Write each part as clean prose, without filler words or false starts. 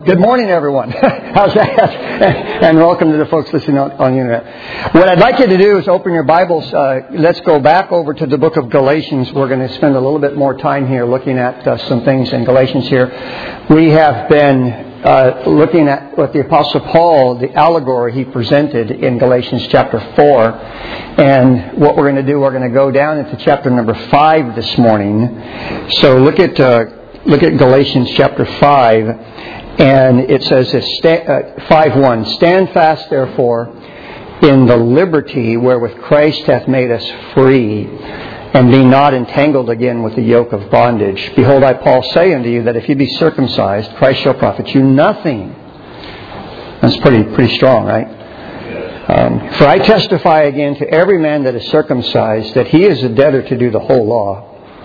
Good morning, everyone. How's that? And welcome to the folks listening on the internet. What I'd like you to do is open your Bibles. Let's go back over to the book of Galatians. We're going to spend a little bit more time here looking at some things in Galatians here. We have been looking at what the Apostle Paul, the allegory he presented in Galatians chapter 4. And what we're going to do, we're going to go down into chapter number 5 this morning. So look at Galatians chapter 5, and it says this, 5:1, "Stand fast, therefore, in the liberty wherewith Christ hath made us free, and be not entangled again with the yoke of bondage. Behold, I, Paul, say unto you that if you be circumcised, Christ shall profit you nothing." That's pretty strong, right? "For I testify again to every man that is circumcised, that he is a debtor to do the whole law.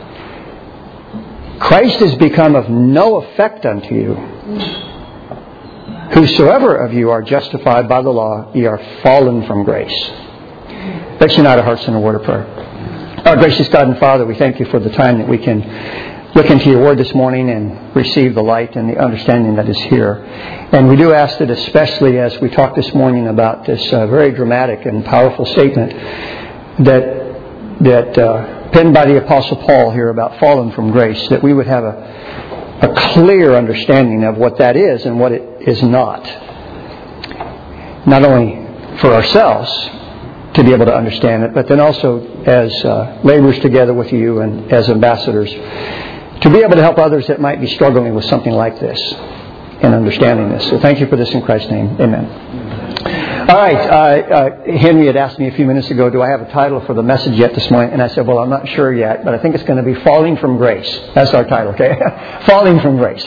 Christ is become of no effect unto you. Whosoever of you are justified by the law, ye are fallen from grace." Let's unite our hearts in a word of prayer. Our gracious God and Father, we thank you for the time that we can look into your word this morning and receive the light and the understanding that is here. And we do ask that, especially as we talk this morning about this very dramatic and powerful statement that penned by the Apostle Paul here about fallen from grace, that we would have a clear understanding of what that is and what it is not. Not only for ourselves to be able to understand it, but then also as laborers together with you and as ambassadors to be able to help others that might be struggling with something like this and understanding this. So thank you for this in Christ's name. Amen. All right. Henry had asked me a few minutes ago, do I have a title for the message yet this morning? And I said, well, I'm not sure yet, but I think it's going to be Falling from Grace. That's our title, okay? Falling from Grace.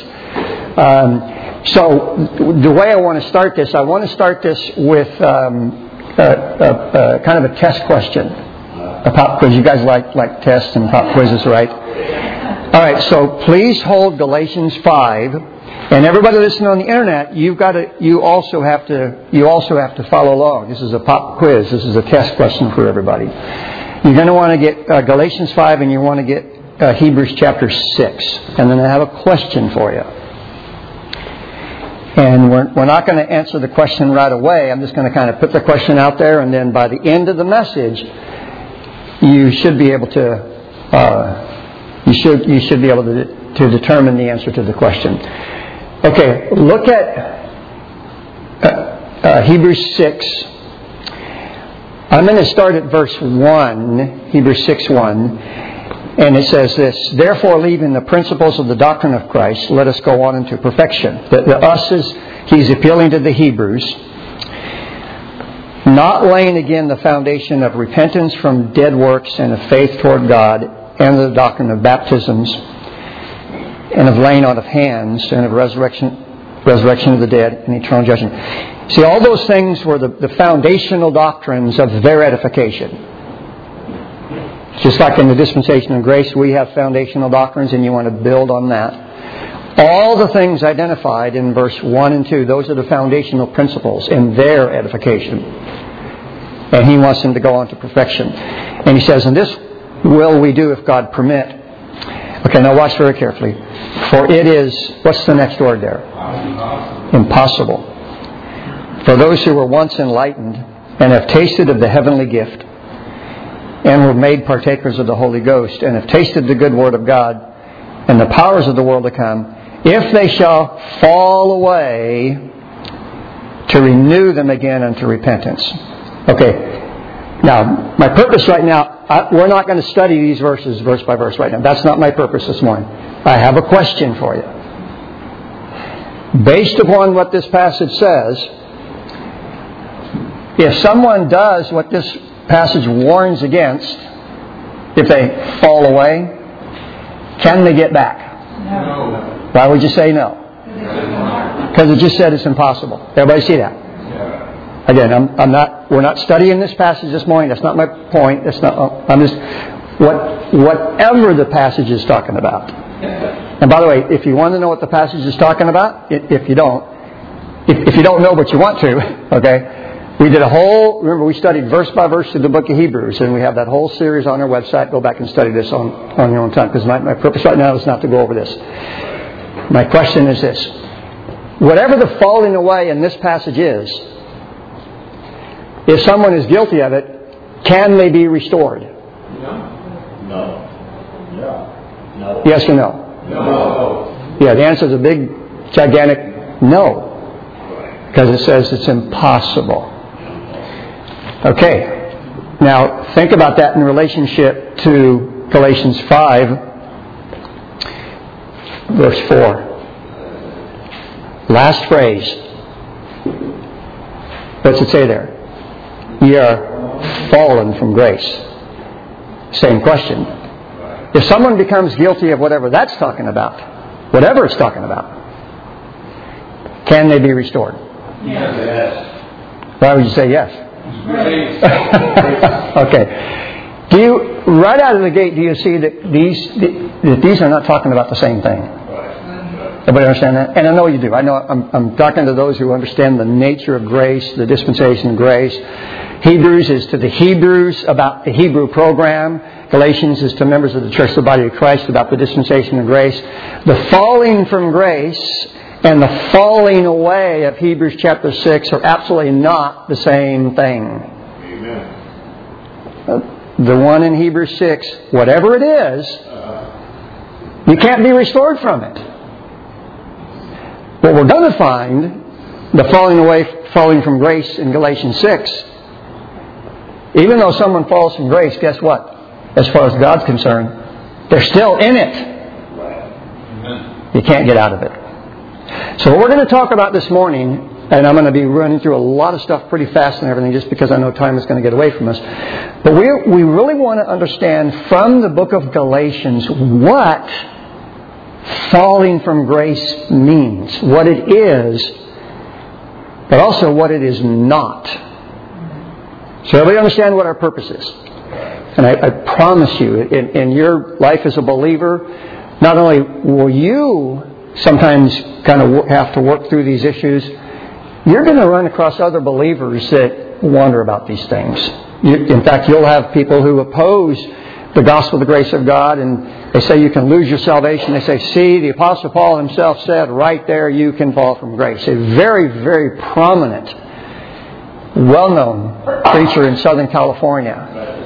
So the way I want to start this with kind of a test question. A pop quiz. You guys like tests and pop quizzes, right? All right. So please hold Galatians 5. And everybody listening on the internet, you also have to follow along. This is a pop quiz. This is a test question for everybody. You're going to want to get Galatians 5, and you want to get Hebrews chapter 6. And then I have a question for you. And we're not going to answer the question right away. I'm just going to kind of put the question out there, and then by the end of the message, you should be able to to determine the answer to the question. Okay, look at Hebrews 6. I'm going to start at verse 1, Hebrews 6:1, and it says this: "Therefore, leaving the principles of the doctrine of Christ, let us go on into perfection." The us is, he's appealing to the Hebrews. "Not laying again the foundation of repentance from dead works and of faith toward God, and the doctrine of baptisms, and of laying on of hands, and of resurrection of the dead, and eternal judgment." See, all those things were the foundational doctrines of their edification. Just like in the dispensation of grace, we have foundational doctrines, and you want to build on that. All the things identified in verse 1 and 2, those are the foundational principles in their edification. And he wants them to go on to perfection. And he says, "And this will we do if God permit." Okay, now watch very carefully. "For it is," what's the next word there? Impossible. "For those who were once enlightened and have tasted of the heavenly gift and were made partakers of the Holy Ghost and have tasted the good word of God and the powers of the world to come, if they shall fall away, to renew them again unto repentance." Okay, now my purpose right now, we're not going to study these verses verse by verse right now. That's not my purpose this morning. I have a question for you. Based upon what this passage says, if someone does what this passage warns against, if they fall away, can they get back? No. Why would you say no? Because it just said it's impossible. Everybody see that? Again, we're not studying this passage this morning. That's not my point. I'm just, whatever the passage is talking about. And by the way, if you want to know what the passage is talking about, if you don't know but you want to, okay, we did remember we studied verse by verse through the book of Hebrews, and we have that whole series on our website. Go back and study this on your own time, because my purpose right now is not to go over this. My question is this: whatever the falling away in this passage is, if someone is guilty of it, can they be restored? No. Yes or no? No. Yeah, the answer is a big, gigantic no. Because it says it's impossible. Okay. Now, think about that in relationship to Galatians 5, verse 4. Last phrase. What's it say there? Ye are fallen from grace. Same question. If someone becomes guilty of whatever that's talking about, whatever it's talking about, can they be restored? Yes. Why would you say yes? Okay. Do you, right out of the gate, do you see that these are not talking about the same thing? Everybody understand that? And I know you do. I know I'm talking to those who understand the nature of grace, the dispensation of grace. Hebrews is to the Hebrews about the Hebrew program. Galatians is to members of the church, the body of Christ, about the dispensation of grace. The falling from grace and the falling away of Hebrews chapter 6 are absolutely not the same thing. Amen. The one in Hebrews 6, whatever it is, you can't be restored from it. What we're going to find, the falling from grace in Galatians 6, even though someone falls from grace, guess what? As far as God's concerned, they're still in it. You can't get out of it. So what we're going to talk about this morning, and I'm going to be running through a lot of stuff pretty fast and everything just because I know time is going to get away from us. But we really want to understand from the book of Galatians what falling from grace means, what it is, but also what it is not. So everybody understand what our purpose is. And I promise you, in your life as a believer, not only will you sometimes kind of have to work through these issues, you're going to run across other believers that wonder about these things. In fact, you'll have people who oppose the gospel of the grace of God, and they say you can lose your salvation. They say, see, the Apostle Paul himself said right there you can fall from grace. A very, very prominent, well-known preacher in Southern California.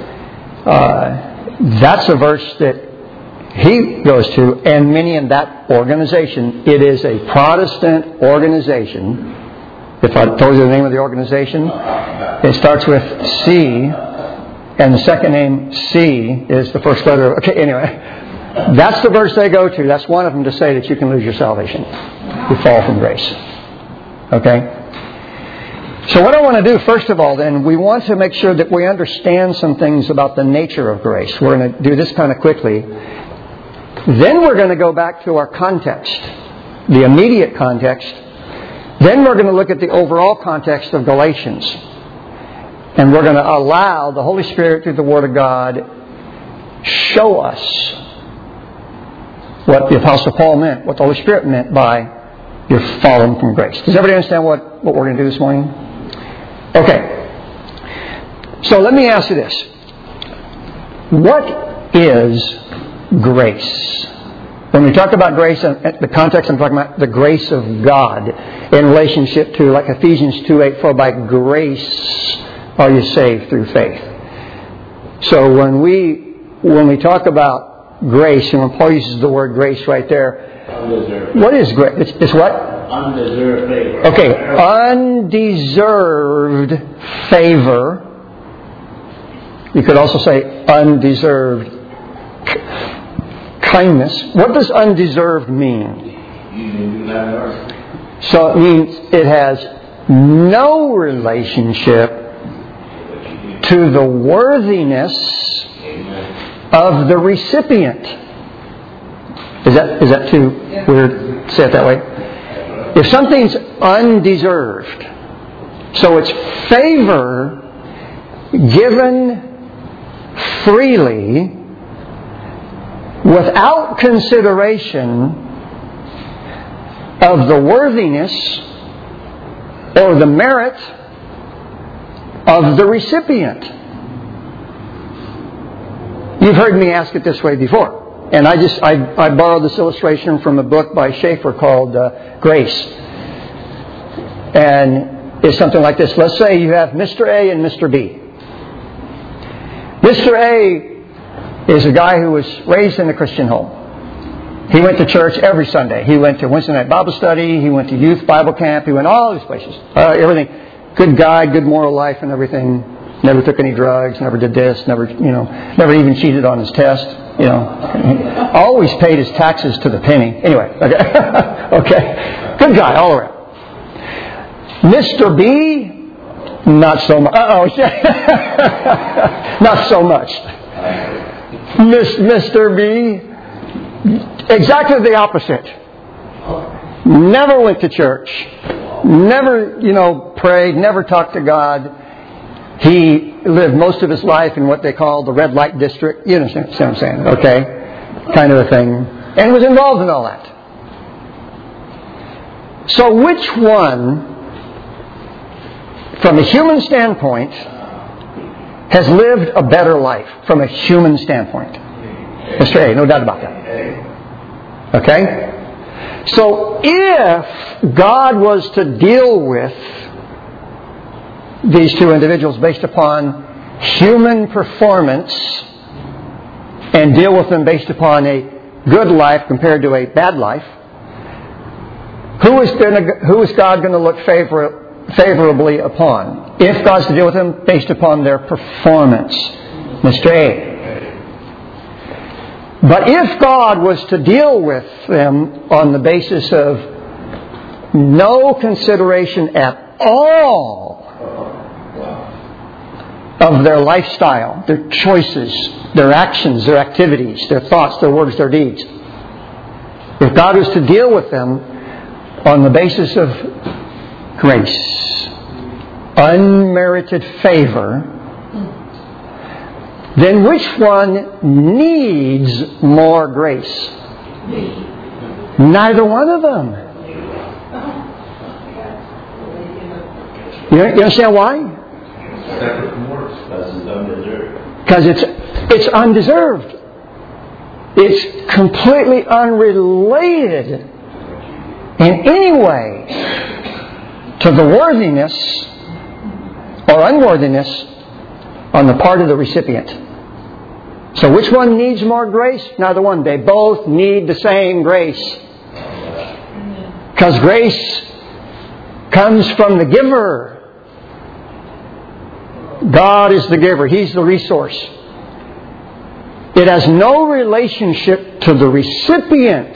That's a verse that he goes to, and many in that organization. It is a Protestant organization. If I told you the name of the organization, it starts with C, and the second name C is the first letter. Okay, anyway, that's the verse they go to. That's one of them to say that you can lose your salvation. You fall from grace. Okay? So what I want to do, first of all, then, we want to make sure that we understand some things about the nature of grace. We're going to do this kind of quickly. Then we're going to go back to our context, the immediate context. Then we're going to look at the overall context of Galatians. And we're going to allow the Holy Spirit through the Word of God show us what the Apostle Paul meant, what the Holy Spirit meant by you're fallen from grace. Does everybody understand what we're going to do this morning? Okay. So let me ask you this. What is grace? When we talk about grace, the context I'm talking about the grace of God in relationship to, like Ephesians 2:8, for by grace are you saved through faith. So when we talk about grace, and when Paul uses the word grace right there, Undeserved. What is grace? It's what? Undeserved favor. Okay, undeserved favor. You could also say undeserved kindness. What does undeserved mean? So it means it has no relationship to the worthiness of the recipient. Is that too weird to say it that way? If something's undeserved, so it's favor given freely without consideration of the worthiness or the merit of the recipient. You've heard me ask it this way before. And I borrowed this illustration from a book by Schaeffer called Grace. And it's something like this. Let's say you have Mr. A and Mr. B. Mr. A is a guy who was raised in a Christian home. He went to church every Sunday. He went to Wednesday night Bible study. He went to youth Bible camp. He went all these places. Everything. Good guy, good moral life and everything. Never took any drugs. Never did this. Never even cheated on his test. Always paid his taxes to the penny. Anyway, okay. Okay. Good guy all around. Mr. B, not so much. Not so much. Mr. B, exactly the opposite. Never went to church. Never, prayed. Never talked to God. He lived most of his life in what they call the red light district. You understand what I'm saying? Okay. Kind of a thing. And was involved in all that. So which one, from a human standpoint, has lived a better life from a human standpoint? Mr. A, no doubt about that. Okay? So if God was to deal with these two individuals based upon human performance and deal with them based upon a good life compared to a bad life, who is God going to look favorably upon? If God's to deal with them based upon their performance, Mr. A. But if God was to deal with them on the basis of no consideration at all of their lifestyle, their choices, their actions, their activities, their thoughts, their words, their deeds, if God was to deal with them on the basis of grace, unmerited favor, then which one needs more grace? Neither one of them. You understand why? Because it's undeserved. It's completely unrelated in any way to the worthiness or unworthiness on the part of the recipient. So which one needs more grace? Neither one. They both need the same grace. Because grace comes from the giver. God is the giver. He's the resource. It has no relationship to the recipient.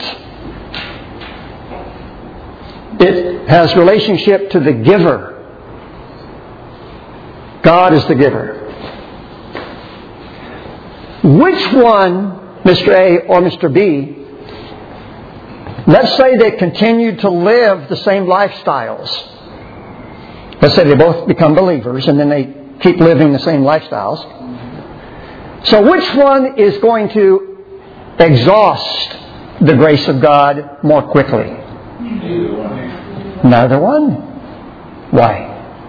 It has relationship to the giver. God is the giver. Which one, Mr. A or Mr. B, let's say they continue to live the same lifestyles. Let's say they both become believers and then they keep living the same lifestyles. So which one is going to exhaust the grace of God more quickly? Neither one. Why?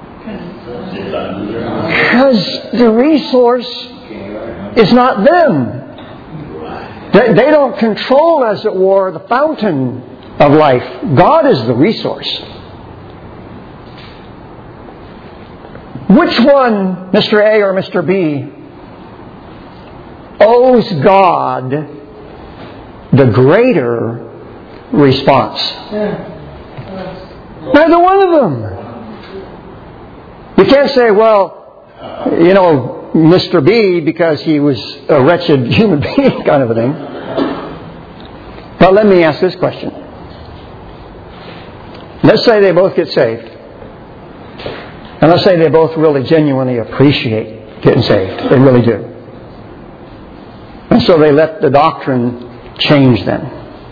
Because the resource is not them. They don't control, as it were, the fountain of life. God is the resource. Which one, Mr. A or Mr. B, owes God the greater response? Neither one of them. You can't say, well, Mr. B, because he was a wretched human being kind of a thing. But let me ask this question. Let's say they both get saved. And let's say they both really genuinely appreciate getting saved. They really do. And so they let the doctrine change them.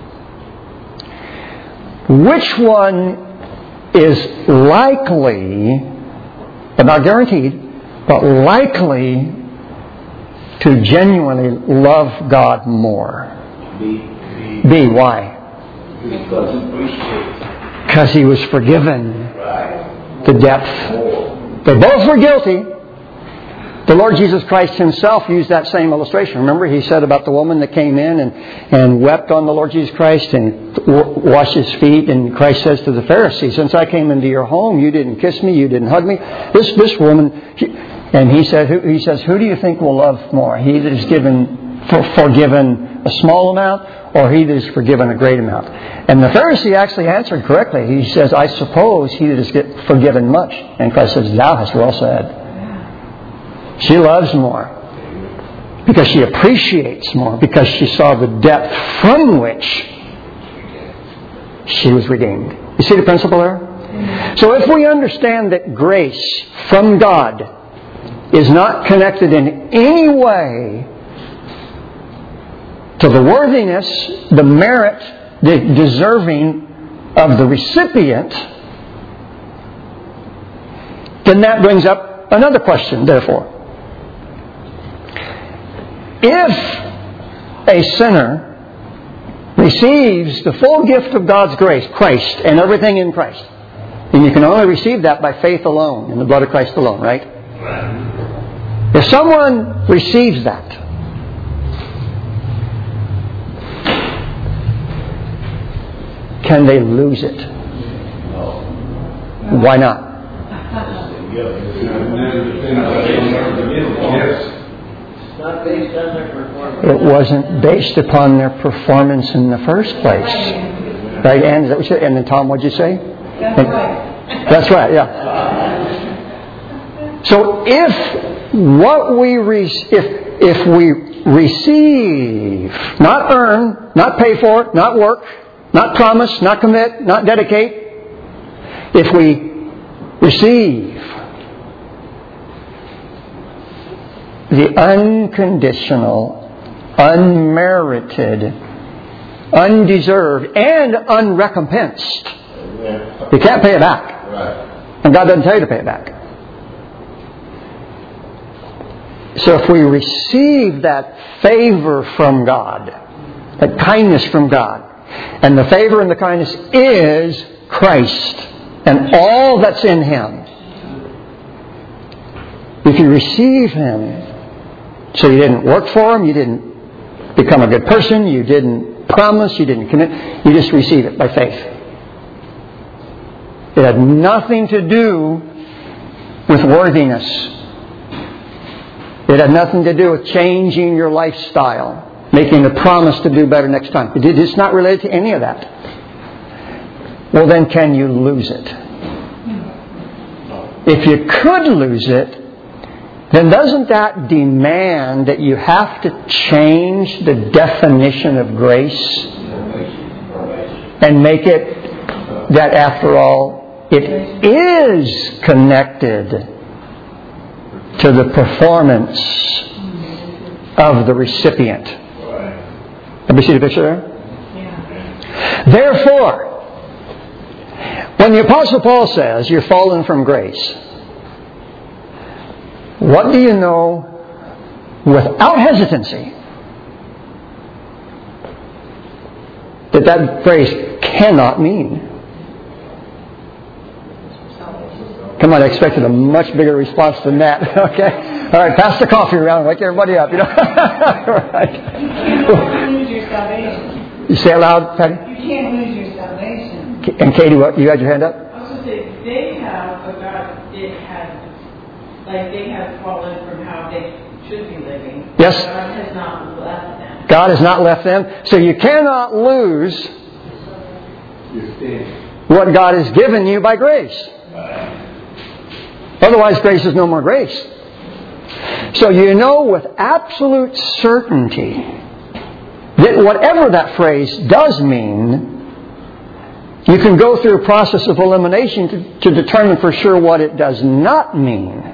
Which one is likely, but not guaranteed, but likely to genuinely love God more? B. Why? Because he was forgiven the depth. They both were guilty. The Lord Jesus Christ Himself used that same illustration. Remember, He said about the woman that came in and wept on the Lord Jesus Christ and washed His feet. And Christ says to the Pharisees, since I came into your home, you didn't kiss me, you didn't hug me. This woman, and He says, who do you think will love more? He that is forgiven a small amount, or he that is forgiven a great amount? And the Pharisee actually answered correctly. He says, I suppose he that is forgiven much. And Christ says, thou hast well said. She loves more because she appreciates more, because she saw the depth from which she was redeemed. You see the principle there? So if we understand that grace from God is not connected in any way to the worthiness, the merit, the deserving of the recipient, then that brings up another question, therefore. If a sinner receives the full gift of God's grace, Christ, and everything in Christ, and you can only receive that by faith alone, in the blood of Christ alone, right? If someone receives that, can they lose it? Why not? Not based on their performance. It wasn't based upon their performance in the first place. Right, Ann? Is that what you said? And then Tom, what'd you say? That's right. That's right, yeah. So if we receive, not earn, not pay for, not work, not promise, not commit, not dedicate, if we receive the unconditional, unmerited, undeserved, and unrecompensed, you can't pay it back. Right. And God doesn't tell you to pay it back. So if we receive that favor from God, that kindness from God, and the favor and the kindness is Christ and all that's in Him, if you receive Him, so you didn't work for Him, you didn't become a good person, you didn't promise, you didn't commit, you just receive it by faith. It had nothing to do with worthiness. It had nothing to do with changing your lifestyle, making a promise to do better next time. It's not related to any of that. Well, then can you lose it? If you could lose it, then doesn't that demand that you have to change the definition of grace and make it that, after all, it is connected to the performance of the recipient? Have you seen the picture there? Therefore, when the Apostle Paul says you're fallen from grace, what do you know without hesitancy that phrase cannot mean? Come on, I expected a much bigger response than that. Okay? All right, pass the coffee around. Wake everybody up. You know? Right. You can't lose your salvation. You say it loud, Patty? You can't lose your salvation. And Katie, what? You had your hand up? I was going to say, they have, but God they have fallen from how they should be living. Yes. God has not left them. God has not left them. So you cannot lose what God has given you by grace. Otherwise, grace is no more grace. So you know with absolute certainty that whatever that phrase does mean, you can go through a process of elimination to determine for sure what it does not mean.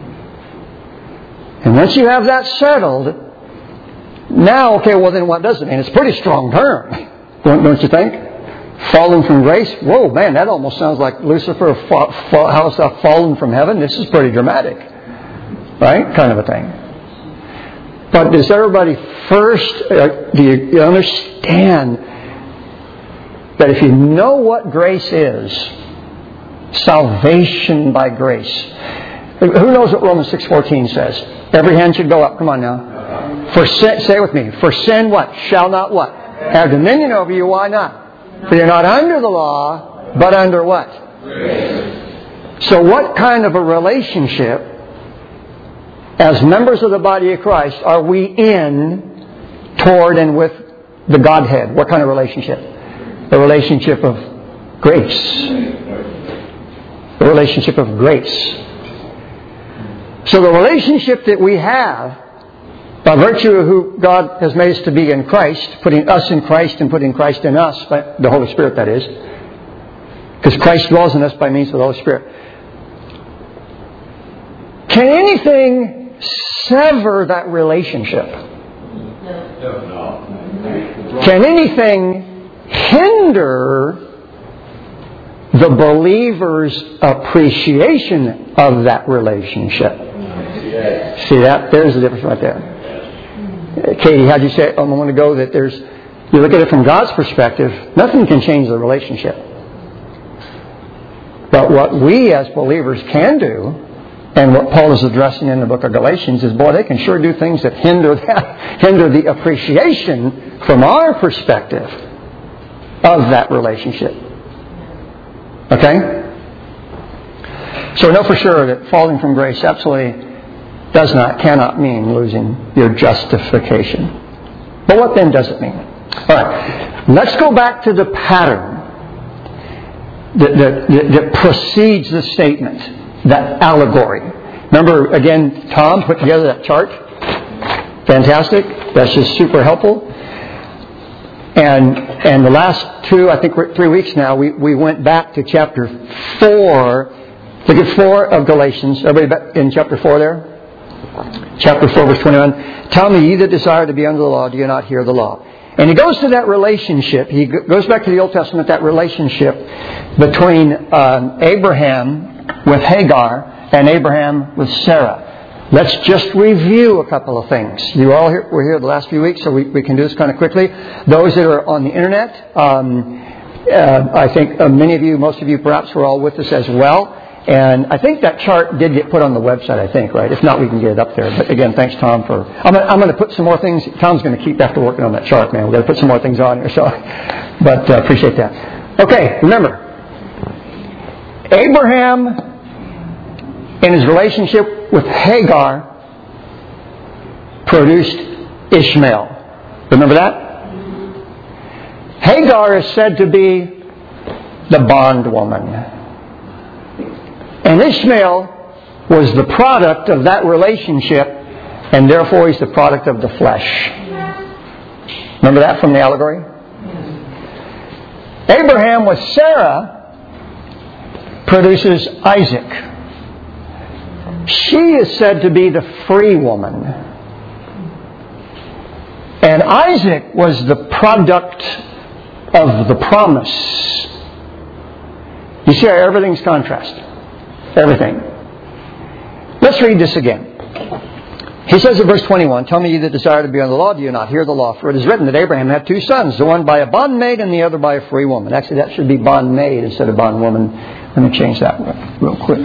And once you have that settled, now, okay, well then what does it mean? It's a pretty strong term, don't you think? Fallen from grace? Whoa, man, that almost sounds like Lucifer has fallen from heaven. This is pretty dramatic. Right? Kind of a thing. But does everybody first, do you understand that if you know what grace is, salvation by grace, Who knows what Romans 6:14 says? Every hand should go up. Come on now. For sin, say it with me. For sin what? Shall not what? Have dominion over you. Why not? For you're not under the law, but under what? Grace. So what kind of a relationship, as members of the body of Christ, are we in toward and with the Godhead? What kind of relationship? The relationship of grace. The relationship of grace. So the relationship that we have, by virtue of who God has made us to be in Christ, putting us in Christ and putting Christ in us, by the Holy Spirit that is, because Christ dwells in us by means of the Holy Spirit. Can anything sever that relationship? No. Can anything hinder the believer's appreciation of that relationship? Yes. See that? There's the difference right there. Katie, how'd you say a moment ago that you look at it from God's perspective, nothing can change the relationship. But what we as believers can do, and what Paul is addressing in the book of Galatians, is, boy, they can sure do things that hinder the appreciation from our perspective of that relationship. Okay? So we know for sure that falling from grace absolutely cannot mean losing your justification. But what then does it mean? All right. Let's go back to the pattern that precedes the statement, that allegory. Remember, again, Tom put together that chart. Fantastic. That's just super helpful. And the last 3 weeks now, we went back to chapter 4. Look at 4 of Galatians. Everybody in chapter 4 there? Chapter 4, verse 21. Tell me, ye that desire to be under the law, do you not hear the law? And he goes to that relationship. He goes back to the Old Testament, that relationship between Abraham with Hagar and Abraham with Sarah. Let's just review a couple of things. You all were here the last few weeks, so we can do this kind of quickly. Those that are on the internet, I think many of you, most of you perhaps were all with us as well. And I think that chart did get put on the website, I think, right? If not, we can get it up there. But again, thanks, Tom, for... I'm going to put some more things... Tom's going to keep after working on that chart, man. We're going to put some more things on here, so... But appreciate that. Okay, remember. Abraham, in his relationship with Hagar, produced Ishmael. Remember that? Hagar is said to be the bondwoman. And Ishmael was the product of that relationship, and therefore he's the product of the flesh. Remember that from the allegory? Abraham with Sarah produces Isaac. She is said to be the free woman. And Isaac was the product of the promise. You see how everything's contrast. Everything. Let's read this again. He says in verse 21, tell me ye that desire to be under the law, do you not hear the law? For it is written that Abraham had 2 sons, the one by a bondmaid and the other by a free woman. Actually, that should be bondmaid instead of bondwoman. Let me change that real quick.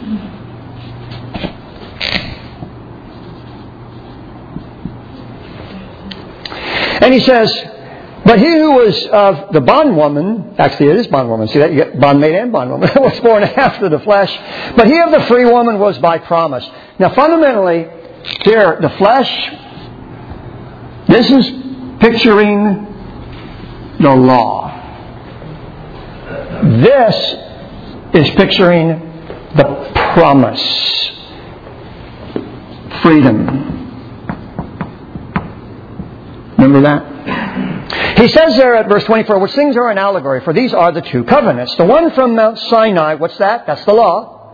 And he says, but he who was of the bondwoman, actually it is bondwoman, see that? You get bondmaid and bondwoman, was born after the flesh. But he of the free woman was by promise. Now fundamentally, here, the flesh, this is picturing the law. This is picturing the promise. Freedom. Remember that? He says there at verse 24, which things are an allegory, for these are the 2 covenants. The one from Mount Sinai, what's that? That's the law.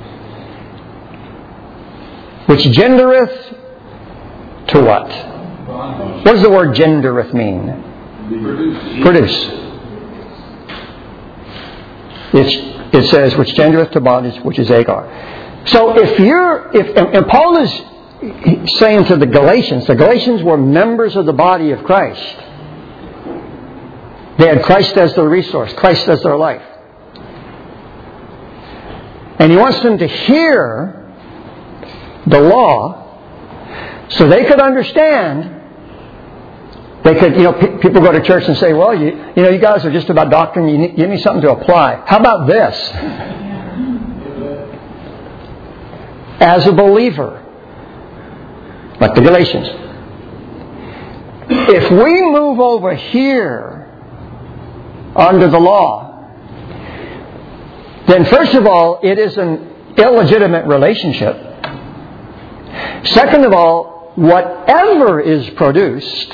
Which gendereth to what? What does the word gendereth mean? Produce. It says, which gendereth to bondage, which is Hagar. So and Paul is saying to the Galatians were members of the body of Christ. They had Christ as their resource, Christ as their life. And he wants them to hear the law so they could understand. They could, people go to church and say, well, you guys are just about doctrine. You give me something to apply. How about this? As a believer, like the Galatians, if we move over here under the law, then first of all, it is an illegitimate relationship. Second of all, whatever is produced,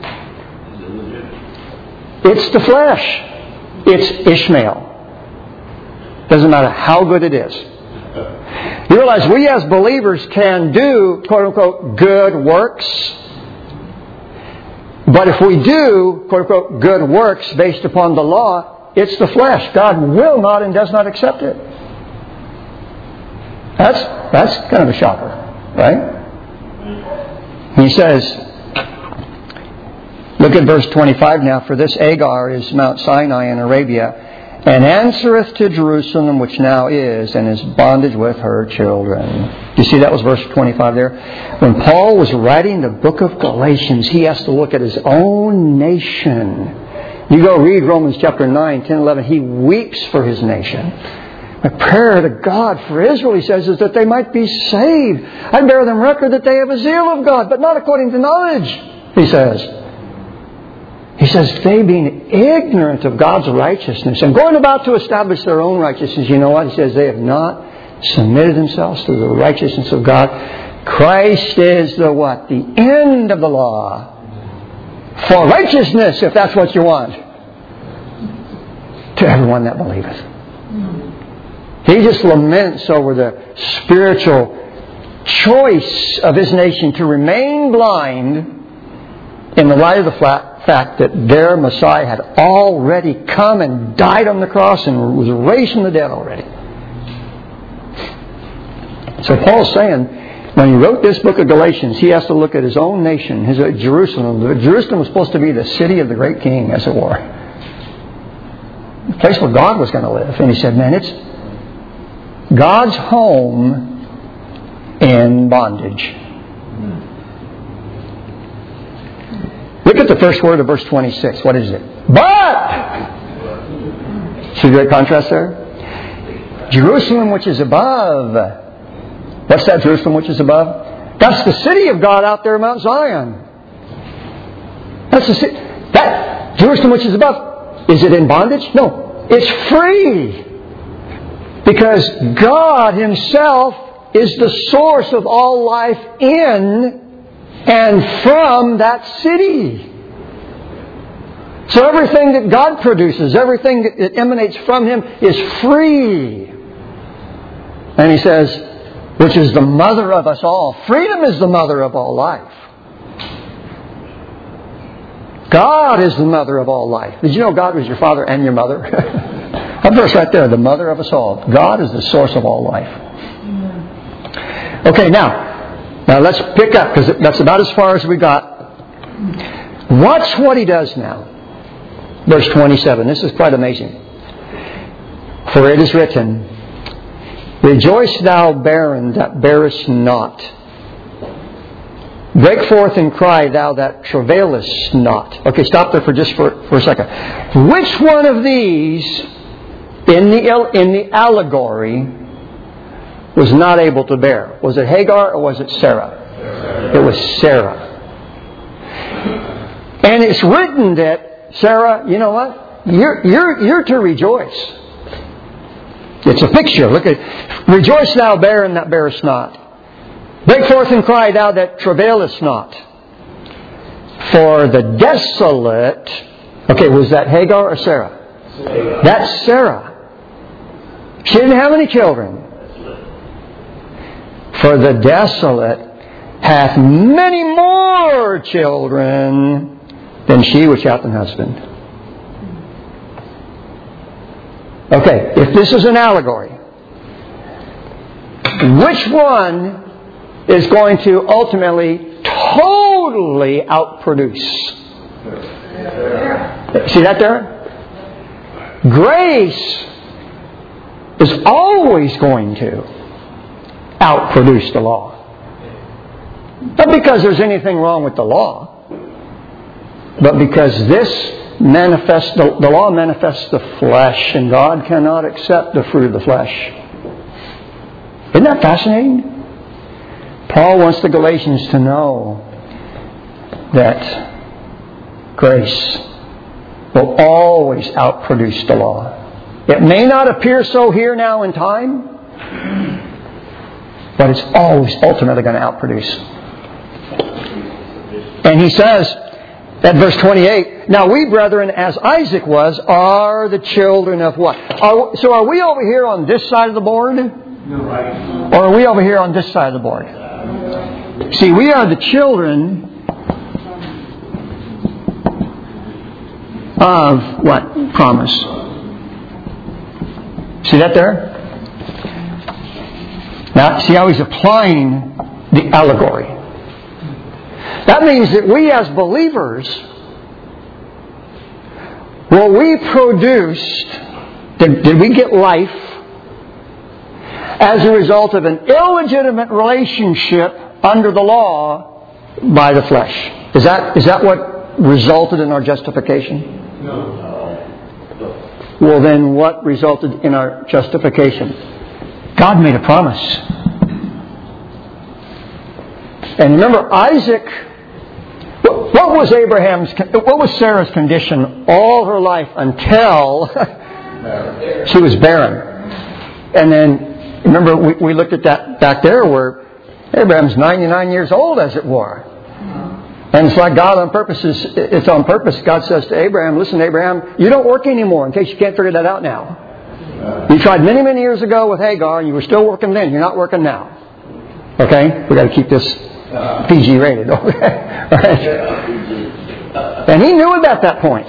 it's the flesh. It's Ishmael. Doesn't matter how good it is. You realize we as believers can do, quote unquote, good works. But if we do, quote unquote, good works based upon the law, it's the flesh. God will not and does not accept it. That's kind of a shocker, right? He says, look at verse 25 now. For this Agar is Mount Sinai in Arabia, and answereth to Jerusalem, which now is, and is bondage with her children. You see that was verse 25 there? When Paul was writing the book of Galatians, he has to look at his own nation. You go read Romans chapter 9, 10, 11. He weeps for his nation. My prayer to God for Israel, he says, is that they might be saved. I bear them record that they have a zeal of God, but not according to knowledge, he says. He says, they being ignorant of God's righteousness and going about to establish their own righteousness. You know what? He says, they have not submitted themselves to the righteousness of God. Christ is the what? The end of the law. For righteousness, if that's what you want. To everyone that believeth. He just laments over the spiritual choice of his nation to remain blind in the light of the fact that their Messiah had already come and died on the cross and was raised from the dead already. So Paul's saying, when he wrote this book of Galatians, he has to look at his own nation, his Jerusalem. Jerusalem was supposed to be the city of the great king, as it were. The place where God was going to live. And he said, man, it's God's home in bondage. Look at the first word of verse 26. What is it? But! See the great contrast there? Jerusalem which is above. What's that Jerusalem which is above? That's the city of God out there, Mount Zion. That's the city. That Jerusalem which is above. Is it in bondage? No. It's free. Because God Himself is the source of all life in and from that city. So everything that God produces, everything that emanates from Him is free. And He says, which is the mother of us all. Freedom is the mother of all life. God is the mother of all life. Did you know God was your father and your mother? That verse right there, the mother of us all. God is the source of all life. Okay, now let's pick up, because that's about as far as we got. Watch what He does now. Verse 27. This is quite amazing. For it is written, Rejoice thou barren that bearest not. Break forth and cry thou that travailest not. Okay, stop there for a second. Which one of these in the allegory was not able to bear? Was it Hagar or was it Sarah? It was Sarah. And it's written that Sarah, you know what? You're to rejoice. It's a picture. Look at, rejoice thou barren that bearest not. Break forth and cry thou that travailest not. For the desolate, okay, was that Hagar or Sarah? That's Sarah. She didn't have any children. For the desolate hath many more children than she which hath an husband. Okay, if this is an allegory, which one is going to ultimately totally outproduce? See that there? Grace is always going to outproduce the law. Not because there's anything wrong with the law, but because the law manifests the flesh, and God cannot accept the fruit of the flesh. Isn't that fascinating? Paul wants the Galatians to know that grace will always outproduce the law. It may not appear so here now in time, but it's always ultimately going to outproduce. And he says at verse 28, now we, brethren, as Isaac was, are the children of what? So are we over here on this side of the board? No, right. Or are we over here on this side of the board? See, we are the children of what? Promise. See that there? Now, see how he's applying the allegory. That means that we as believers, we produced, did we get life as a result of an illegitimate relationship under the law by the flesh? Is that what resulted in our justification? No. Well, then what resulted in our justification? God made a promise. And remember, Isaac, what was Sarah's condition all her life until she was barren? And then, remember, we looked at that back there where Abraham's 99 years old, as it were. And it's like God on purpose, it's on purpose. God says to Abraham, listen, Abraham, you don't work anymore, in case you can't figure that out now. You tried many, many years ago with Hagar, and you were still working then. You're not working now. Okay? We've got to keep this PG rated. Okay? Right? And he knew it at that point.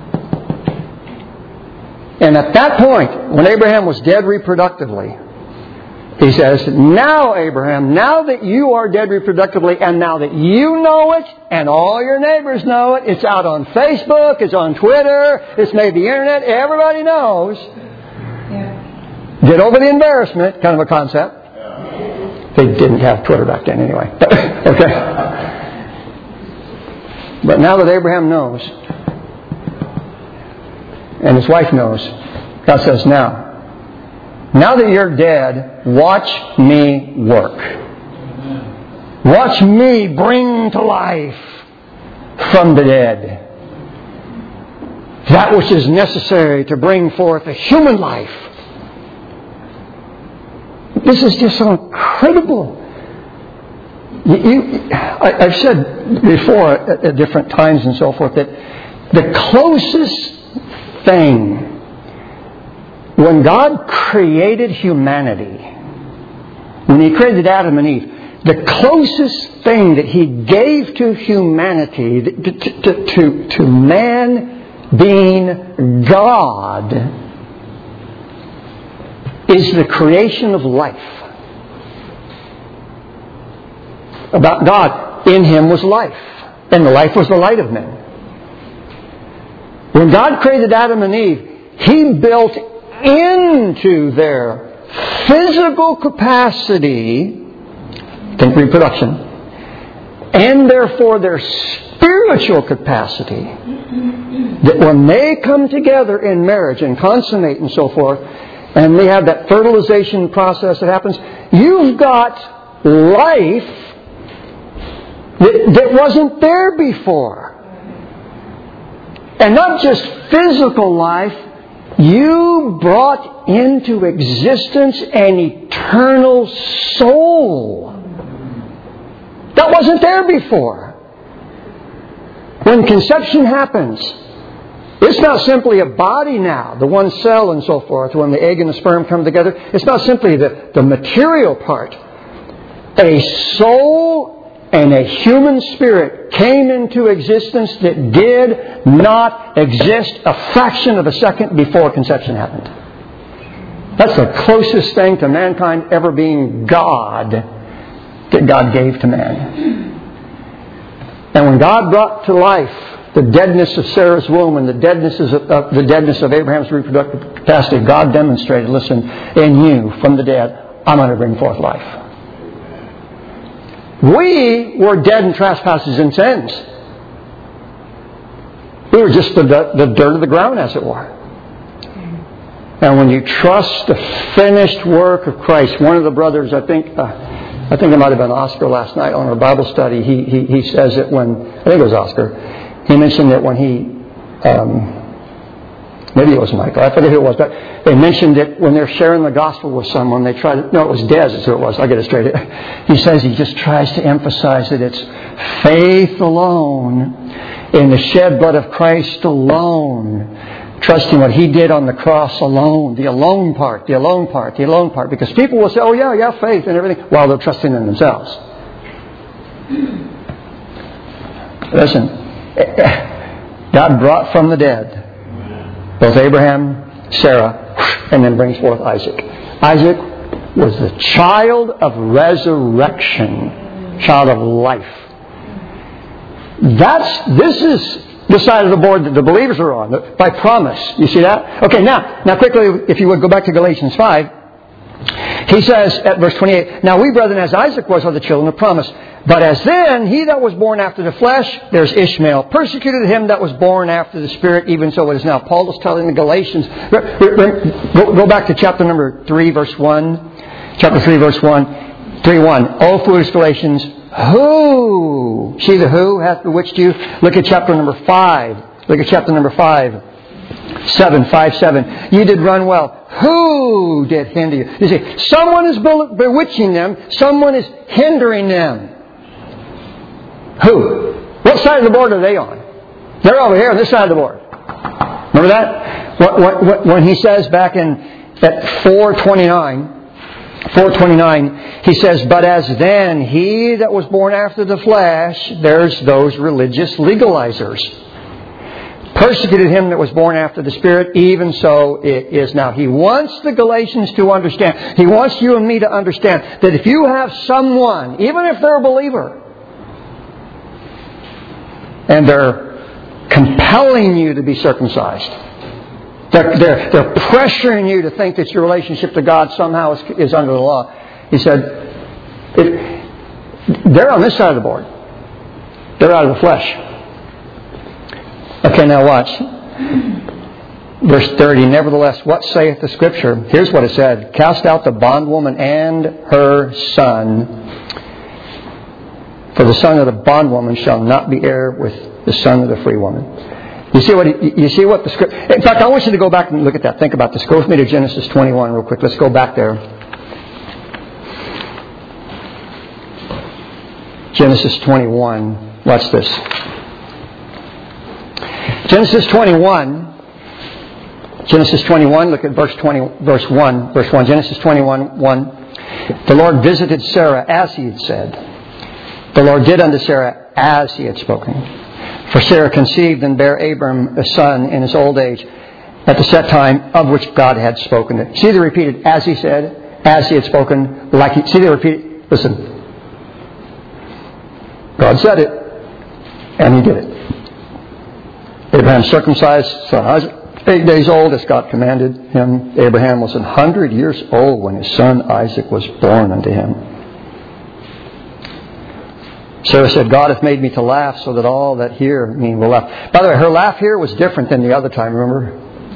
And at that point, when Abraham was dead reproductively, he says, now, Abraham, now that you are dead reproductively, and now that you know it, and all your neighbors know it, it's out on Facebook, it's on Twitter, it's made the internet, everybody knows. Yeah. Get over the embarrassment, kind of a concept. They didn't have Twitter back then anyway. Okay. But now that Abraham knows, and his wife knows, God says, now that you're dead, watch me work. Watch me bring to life from the dead that which is necessary to bring forth a human life. This is just so incredible. I've said before at different times and so forth that the closest thing, when God created humanity, when He created Adam and Eve, the closest thing that He gave to humanity, to man being God, is the creation of life. About God, in Him was life, and the life was the light of men. When God created Adam and Eve, He built into their physical capacity, think reproduction, and therefore their spiritual capacity, that when they come together in marriage and consummate and so forth, and they have that fertilization process that happens, you've got life that wasn't there before. And not just physical life, you brought into existence an eternal soul. That wasn't there before. When conception happens, it's not simply a body now, the one cell and so forth, when the egg and the sperm come together. It's not simply the material part. A soul and a human spirit came into existence that did not exist a fraction of a second before conception happened. That's the closest thing to mankind ever being God that God gave to man. And when God brought to life the deadness of Sarah's womb and the deadness of Abraham's reproductive capacity, God demonstrated, listen, in you, from the dead, I'm going to bring forth life. We were dead in trespasses and sins. We were just the dirt of the ground, as it were. And when you trust the finished work of Christ, one of the brothers, I think it might have been Oscar last night on our Bible study, he says it when, I think it was Oscar, he mentioned that when he, maybe it was Michael, I forget who it was, but they mentioned it when they're sharing the gospel with someone, they try to, no, it was Des, is who it was, I'll get it straight. He says he just tries to emphasize that it's faith alone, in the shed blood of Christ alone, trusting what He did on the cross alone, the alone part, because people will say, oh yeah, faith and everything, while they're trusting in themselves. Listen, God brought from the dead both Abraham, Sarah, and then brings forth Isaac. Isaac was the child of resurrection, child of life. This is the side of the board that the believers are on, by promise. You see that? Okay, now quickly, if you would go back to Galatians 5, he says at verse 28, now we, brethren, as Isaac was, are the children of promise. But as then, he that was born after the flesh, there's Ishmael, persecuted him that was born after the Spirit, even so it is now. Paul is telling the Galatians, go back to chapter number 3, verse 1. Chapter 3, verse 1, 3:1. O foolish Galatians, who? See the who hath bewitched you? Look at chapter number 5. Look at chapter number 5. 7:5-7. You did run well. Who did hinder you? You see, someone is bewitching them. Someone is hindering them. Who? What side of the board are they on? They're over here on this side of the board. Remember that? When he says back at 4:29, he says, but as then he that was born after the flesh, there's those religious legalizers, persecuted him that was born after the Spirit, even so it is now. He wants the Galatians to understand. He wants you and me to understand that if you have someone, even if they're a believer, and they're compelling you to be circumcised, they're pressuring you to think that your relationship to God somehow is under the law. He said, they're on this side of the board. They're out of the flesh. Okay, now watch. Verse 30, nevertheless, what saith the Scripture? Here's what it said. Cast out the bondwoman and her son, for the son of the bondwoman shall not be heir with the son of the free woman. You see what the Scripture... In fact, I want you to go back and look at that. Think about this. Go with me to Genesis 21 real quick. Let's go back there. Genesis 21. Watch this. Genesis 21, look at verse 1. Genesis 21, 1. The Lord visited Sarah as He had said. The Lord did unto Sarah as He had spoken. For Sarah conceived and bare Abram a son in his old age, at the set time of which God had spoken it. See, they repeated, as He said, as He had spoken, see, they repeated, listen. God said it, and He did it. Abraham circumcised son Isaac, 8 days old, as God commanded him. Abraham was 100 years old when his son Isaac was born unto him. Sarah said, God hath made me to laugh, so that all that hear me will laugh. By the way, her laugh here was different than the other time, remember?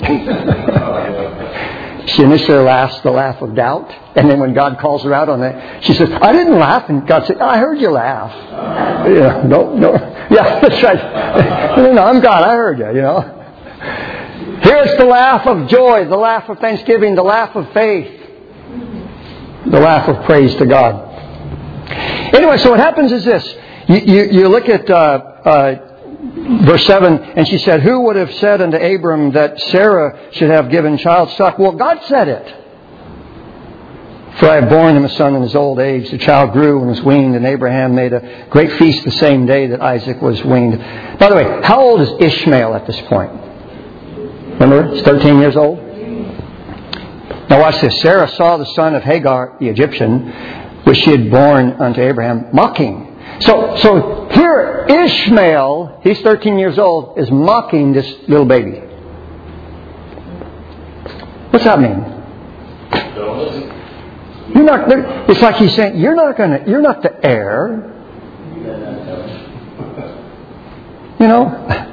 She initially laughs the laugh of doubt, and then when God calls her out on it, she says, I didn't laugh, and God said, I heard you laugh. Yeah, no. Yeah, that's right. No, I'm God, I heard you, Here's the laugh of joy, the laugh of thanksgiving, the laugh of faith, the laugh of praise to God. Anyway, so what happens is this. You look at verse 7, and she said, who would have said unto Abram that Sarah should have given child suck? Well, God said it. For I have borne him a son in his old age. The child grew and was weaned, and Abraham made a great feast the same day that Isaac was weaned. By the way, how old is Ishmael at this point? Remember, he's 13 years old. Now watch this. Sarah saw the son of Hagar, the Egyptian, which she had borne unto Abraham, mocking. So here Ishmael, he's 13 years old, is mocking this little baby. What's that mean? It's like he's saying, you're not the heir. You know?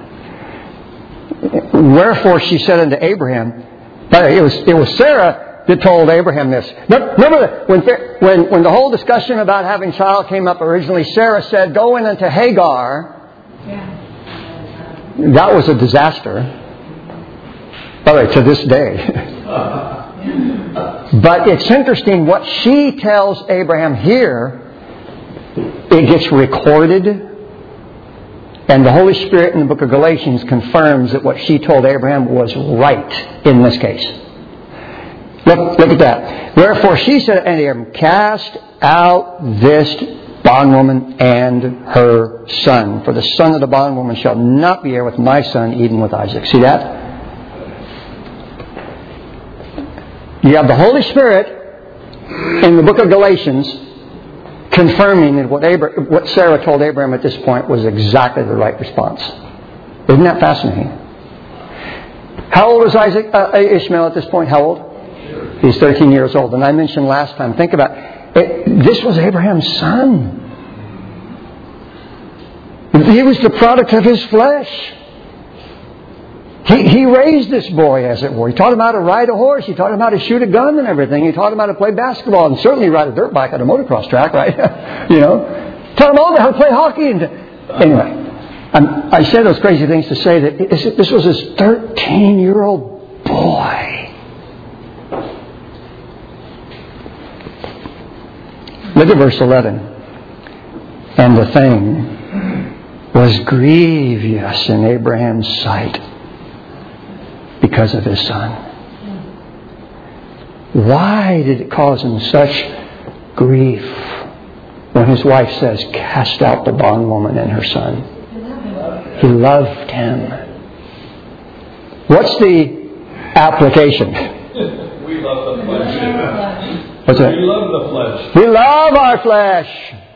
Wherefore she said unto Abraham, it was Sarah that told Abraham this. Remember when the whole discussion about having a child came up originally, Sarah said, go in unto Hagar. Yeah. That was a disaster. By the way, to this day. But it's interesting what she tells Abraham here. It gets recorded, and the Holy Spirit in the book of Galatians confirms that what she told Abraham was right in this case. Look at that. Wherefore she said unto Abraham, cast out this bondwoman and her son, for the son of the bondwoman shall not be heir with my son, even with Isaac. See that? You have the Holy Spirit in the book of Galatians confirming that what Sarah told Abraham at this point was exactly the right response. Isn't that fascinating? How old was Ishmael at this point? How old? He's 13 years old. And I mentioned last time, think about it, this was Abraham's son. He was the product of his flesh. He raised this boy, as it were. He taught him how to ride a horse. He taught him how to shoot a gun and everything. He taught him how to play basketball and certainly ride a dirt bike on a motocross track, right? You know, taught him all how to play hockey. Anyway, I say those crazy things to say that this was his 13-year-old boy. Look at verse 11. And the thing was grievous in Abraham's sight because of his son. Why did it cause him such grief when his wife says, cast out the bondwoman and her son? He loved him. What's the application? We love the flesh. What's that? We love the flesh. We love our flesh.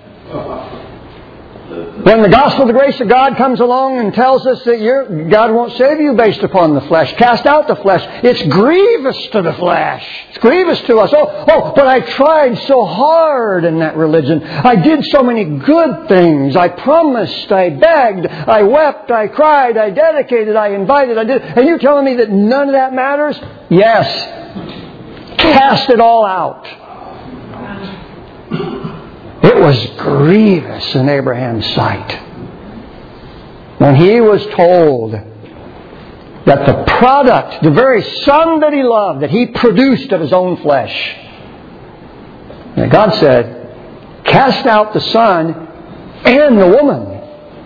When the gospel of the grace of God comes along and tells us that God won't save you based upon the flesh, cast out the flesh, it's grievous to the flesh. It's grievous to us. Oh, but I tried so hard in that religion. I did so many good things. I promised, I begged, I wept, I cried, I dedicated, I invited, I did. And you're telling me that none of that matters? Yes. Cast it all out. It was grievous in Abraham's sight when he was told that the product, the very son that he loved, that he produced of his own flesh, and God said, cast out the son and the woman.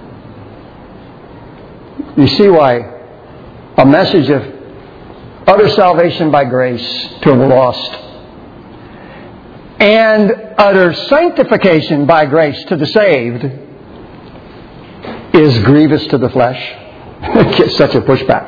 You see why a message of utter salvation by grace to the lost and utter sanctification by grace to the saved is grievous to the flesh. It gets such a pushback.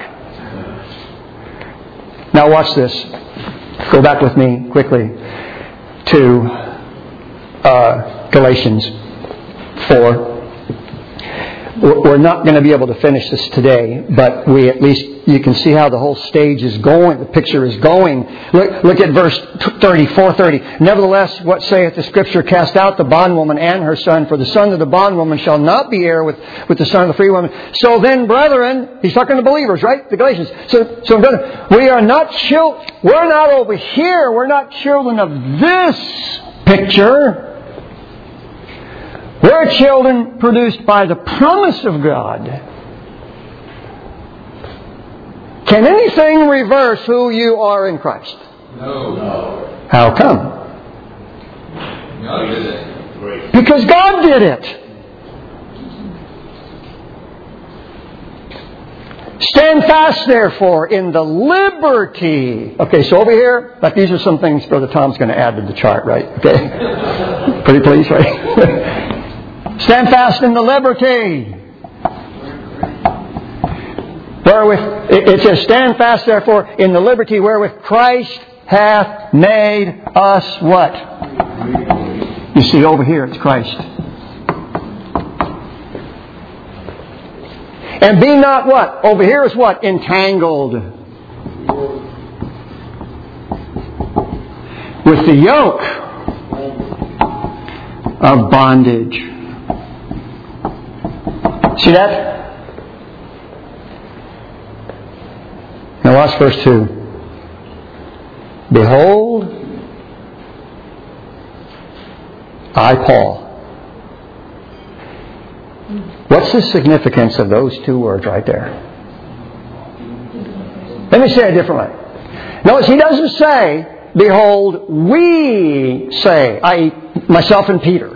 Now watch this. Go back with me quickly to Galatians 4. We're not going to be able to finish this today, but you can see how the whole stage is going, the picture is going. Look at verse 4:30. Nevertheless, what saith the Scripture? Cast out the bondwoman and her son, for the son of the bondwoman shall not be heir with the son of the free woman. So then, brethren, he's talking to believers, right? The Galatians. So brethren, we're not over here. We're not children of this picture. We're children produced by the promise of God. Can anything reverse who you are in Christ? No. How come? God did it. Because God did it. Stand fast, therefore, in the liberty. Okay, so over here, like these are some things Brother Tom's going to add to the chart, right? Okay. Pretty please, right? Stand fast in the liberty. Wherewith, it says, stand fast therefore in the liberty wherewith Christ hath made us what? You see, over here it's Christ. And be not what? Over here is what? Entangled with the yoke of bondage. See that? Now watch verse 2. Behold, I, Paul. What's the significance of those two words right there? Let me say it a different way. Notice he doesn't say, behold, we say, i.e., myself and Peter.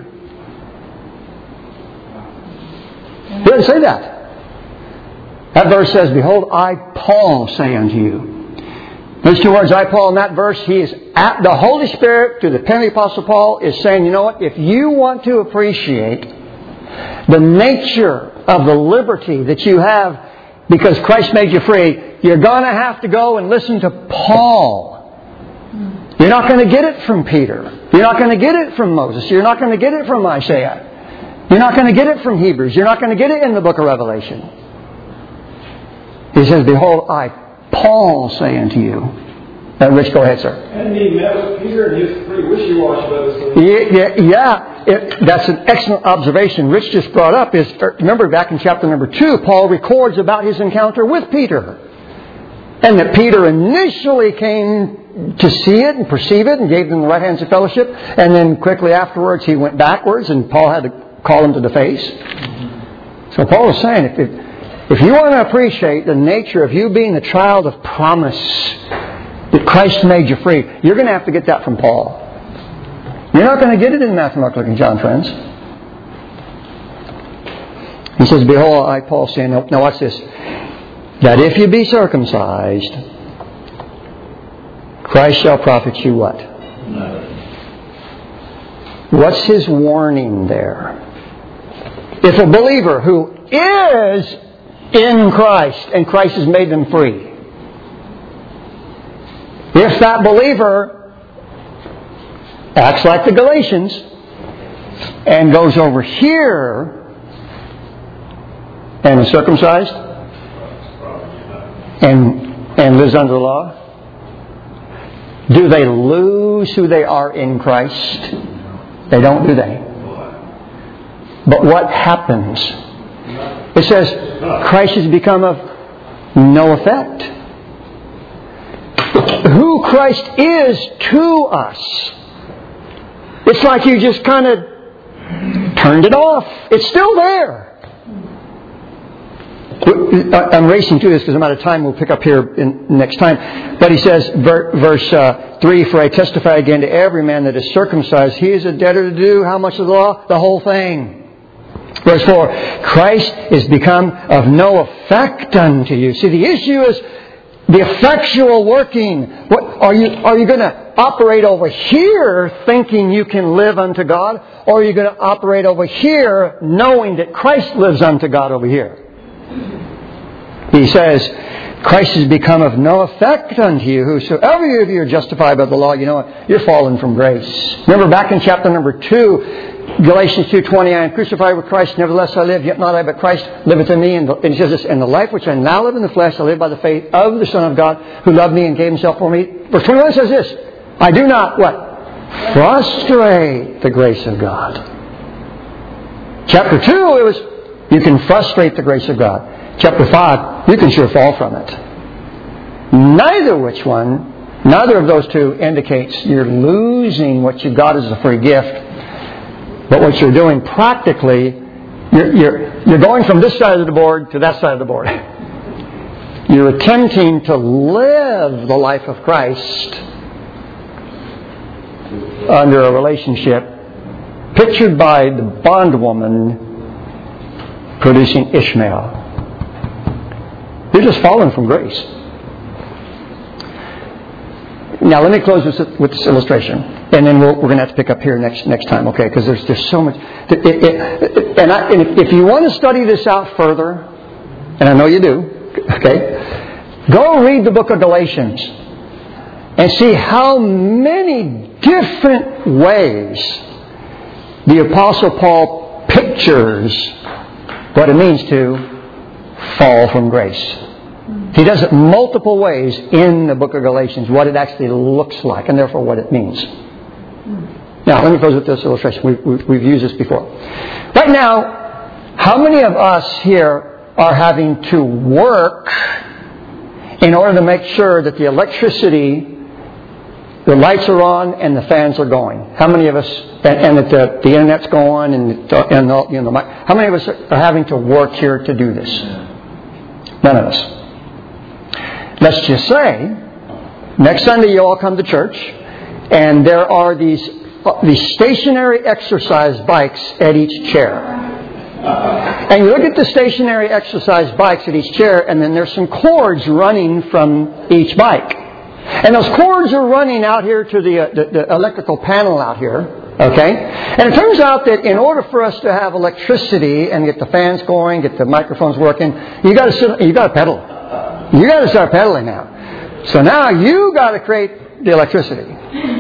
He doesn't say that. That verse says, behold, I, Paul, say unto you. Those two words, I, Paul, in that verse, he is at the Holy Spirit, through the pen of the Apostle Paul, is saying, you know what? If you want to appreciate the nature of the liberty that you have because Christ made you free, you're going to have to go and listen to Paul. You're not going to get it from Peter. You're not going to get it from Moses. You're not going to get it from Isaiah. You're not going to get it from Hebrews. You're not going to get it in the book of Revelation. He says, behold, I, Paul, say unto you. Rich, go ahead, sir. And he met with Peter and he was pretty wishy-washy about his that's an excellent observation. Rich just brought up is, remember back in chapter number 2, Paul records about his encounter with Peter. And that Peter initially came to see it and perceive it and gave them the right hands of fellowship. And then quickly afterwards he went backwards and Paul had to call him to the face. So Paul is saying, if you want to appreciate the nature of you being the child of promise, that Christ made you free, you're going to have to get that from Paul. You're not going to get it in Matthew, Mark, Luke, and John, friends. He says, behold, I, Paul, say, now watch this, that if you be circumcised, Christ shall profit you what? What's his warning there? If a believer who is in Christ and Christ has made them free, if that believer acts like the Galatians and goes over here and is circumcised and lives under the law, do they lose who they are in Christ? They don't, do they? But what happens? It says Christ has become of no effect. Who Christ is to us, it's like you just kind of turned it off. It's still there. I'm racing through this because I'm out of time. We'll pick up here next time. But he says, verse 3, for I testify again to every man that is circumcised, he is a debtor to do how much of the law? The whole thing. Verse 4, Christ is become of no effect unto you. See, the issue is the effectual working. What are you going to operate over here thinking you can live unto God? Or are you going to operate over here knowing that Christ lives unto God over here? He says, Christ has become of no effect unto you. Whosoever of you are justified by the law, you know what? You're fallen from grace. Remember back in chapter number 2, Galatians 2:20, I am crucified with Christ, nevertheless I live, yet not I, but Christ liveth in me. And it says this, and the life which I now live in the flesh, I live by the faith of the Son of God, who loved me and gave himself for me. Verse 21 says this, I do not, what? Frustrate the grace of God. Chapter 2, it was, you can frustrate the grace of God. Chapter 5, you can sure fall from it. Neither of those two indicates you're losing what you got as a free gift. But what you're doing practically, you're going from this side of the board to that side of the board. You're attempting to live the life of Christ under a relationship pictured by the bondwoman producing Ishmael. You're just fallen from grace. Now let me close with this illustration, and then we're going to have to pick up here next time, okay? Because there's so much. And if you want to study this out further, and I know you do, okay? Go read the book of Galatians and see how many different ways the Apostle Paul pictures what it means to fall from grace. He does it multiple ways in the book of Galatians, what it actually looks like, and therefore what it means. Now, let me close with this illustration. We've used this before. Right now, how many of us here are having to work in order to make sure that the electricity, the lights are on and the fans are going? How many of us, and that the internet's going, and how many of us are having to work here to do this? None of us. Let's just say, next Sunday you all come to church, and there are these stationary exercise bikes at each chair. And you look at the stationary exercise bikes at each chair, and then there's some cords running from each bike. And those cords are running out here to the electrical panel out here. Okay? And it turns out that in order for us to have electricity and get the fans going, get the microphones working, you got to pedal. You got to start pedaling now. So now you got to create the electricity.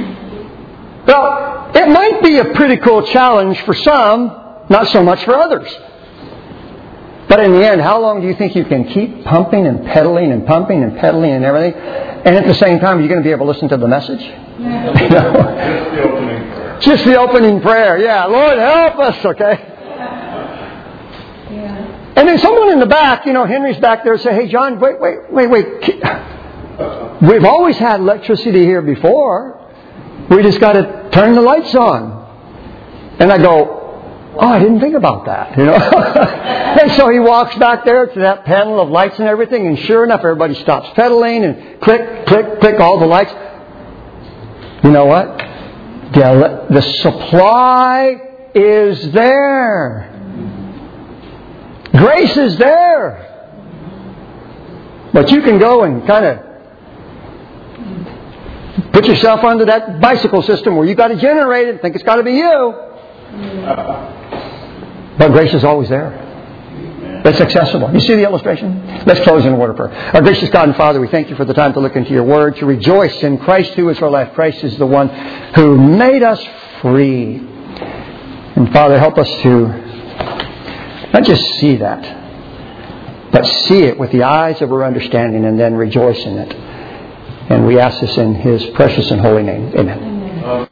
Well, it might be a pretty cool challenge for some, not so much for others. But in the end, how long do you think you can keep pumping and pedaling and pumping and pedaling and everything? And at the same time, you're going to be able to listen to the message? Yeah. Just the opening prayer. Yeah, Lord, help us, okay? Yeah. And then someone in the back, Henry's back there, say, hey, John, wait. We've always had electricity here before. We just got to turn the lights on. And I go, oh, I didn't think about that, And so he walks back there to that panel of lights and everything, and sure enough, everybody stops pedaling, and click, click, click, all the lights. You know what? The supply is there. Grace is there. But you can go and kind of put yourself under that bicycle system where you got to generate it and think it's got to be you. But grace is always there. It's accessible. You see the illustration? Let's close in a word of prayer. Our gracious God and Father, we thank you for the time to look into your word, to rejoice in Christ who is our life. Christ is the one who made us free. And Father, help us to not just see that, but see it with the eyes of our understanding and then rejoice in it. And we ask this in His precious and holy name. Amen.